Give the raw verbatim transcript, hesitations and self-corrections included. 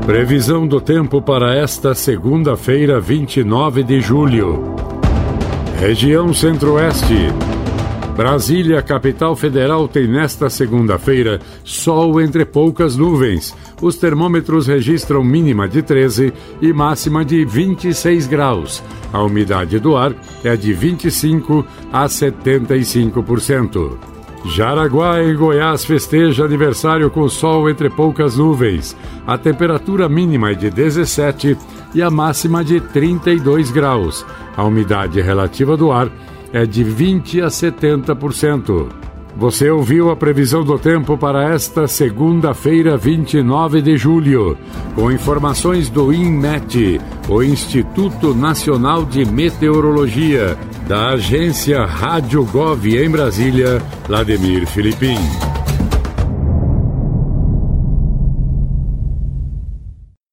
Previsão do tempo para esta segunda-feira, vinte e nove de julho. Região Centro-Oeste. Brasília, capital federal, tem nesta segunda-feira sol entre poucas nuvens. Os termômetros registram mínima de treze e máxima de vinte e seis graus. A umidade do ar é de vinte e cinco a setenta e cinco por cento. Jaraguá, em Goiás, festeja aniversário com sol entre poucas nuvens. A temperatura mínima é de dezessete e a máxima de trinta e dois graus. A umidade relativa do ar é de vinte a setenta por cento. Você ouviu a previsão do tempo para esta segunda-feira, vinte e nove de julho, com informações do INMET, o Instituto Nacional de Meteorologia, da agência Rádio Gov em Brasília, Vladimir Filipim.